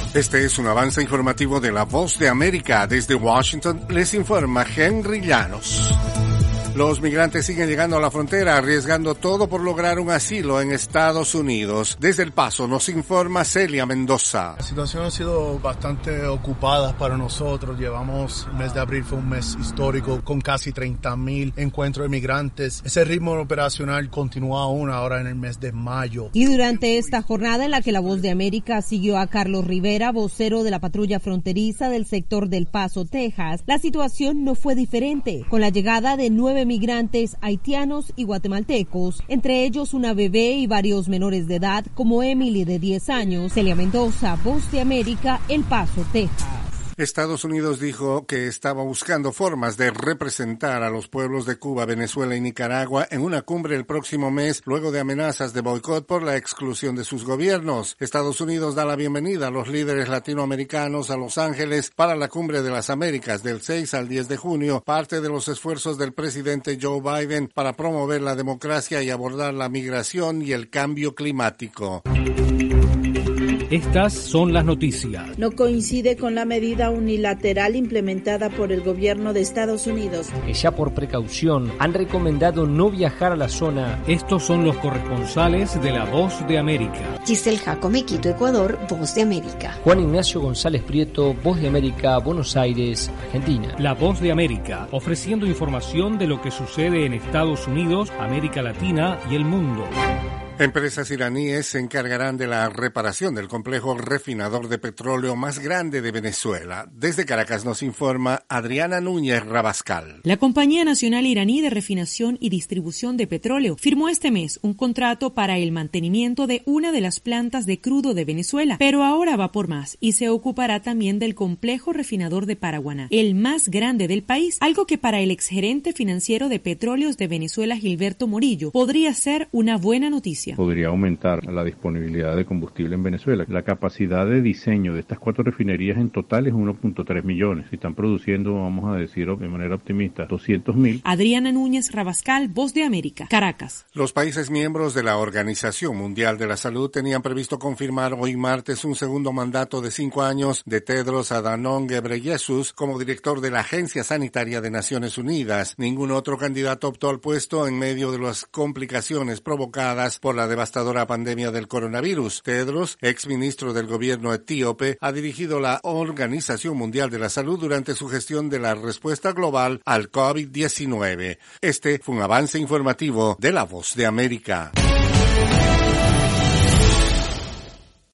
Este es un avance informativo de La Voz de América. Desde Washington les informa Henry Llanos. Los migrantes siguen llegando a la frontera, arriesgando todo por lograr un asilo en Estados Unidos. Desde El Paso nos informa Celia Mendoza. La situación ha sido bastante ocupada para nosotros. Llevamos, el mes de abril fue un mes histórico con casi 30,000 encuentros de migrantes. Ese ritmo operacional continúa aún ahora en el mes de mayo. Y durante esta jornada en la que La Voz de América siguió a Carlos Rivera, vocero de la patrulla fronteriza del sector del Paso, Texas, la situación no fue diferente, con la llegada de 9 migrantes haitianos y guatemaltecos, entre ellos una bebé y varios menores de edad como Emily de 10 años. Celia Mendoza, Voz de América, El Paso, Texas. Estados Unidos dijo que estaba buscando formas de representar a los pueblos de Cuba, Venezuela y Nicaragua en una cumbre el próximo mes, luego de amenazas de boicot por la exclusión de sus gobiernos. Estados Unidos da la bienvenida a los líderes latinoamericanos a Los Ángeles para la Cumbre de las Américas del 6 al 10 de junio, parte de los esfuerzos del presidente Joe Biden para promover la democracia y abordar la migración y el cambio climático. Estas son las noticias. No coincide con la medida unilateral implementada por el gobierno de Estados Unidos, Que ya por precaución han recomendado no viajar a la zona. Estos son los corresponsales de La Voz de América. Giselle Jacome, Quito, Ecuador, Voz de América. Juan Ignacio González Prieto, Voz de América, Buenos Aires, Argentina. La Voz de América, ofreciendo información de lo que sucede en Estados Unidos, América Latina y el mundo. Empresas iraníes se encargarán de la reparación del complejo refinador de petróleo más grande de Venezuela. Desde Caracas nos informa Adriana Núñez Rabascal. La Compañía Nacional Iraní de Refinación y Distribución de Petróleo firmó este mes un contrato para el mantenimiento de una de las plantas de crudo de Venezuela, pero ahora va por más y se ocupará también del complejo refinador de Paraguaná, el más grande del país, algo que para el exgerente financiero de Petróleos de Venezuela, Gilberto Morillo, podría ser una buena noticia. Podría aumentar la disponibilidad de combustible en Venezuela. La capacidad de diseño de estas 4 refinerías en total es 1.3 millones. Si están produciendo, vamos a decir de manera optimista, 200,000. Adriana Núñez Rabascal, Voz de América, Caracas. Los países miembros de la Organización Mundial de la Salud tenían previsto confirmar hoy martes un segundo mandato de 5 años de Tedros Adhanom Ghebreyesus como director de la Agencia Sanitaria de Naciones Unidas. Ningún otro candidato optó al puesto en medio de las complicaciones provocadas por la devastadora pandemia del coronavirus. Tedros, exministro del gobierno etíope, ha dirigido la Organización Mundial de la Salud durante su gestión de la respuesta global al COVID-19. Este fue un avance informativo de La Voz de América.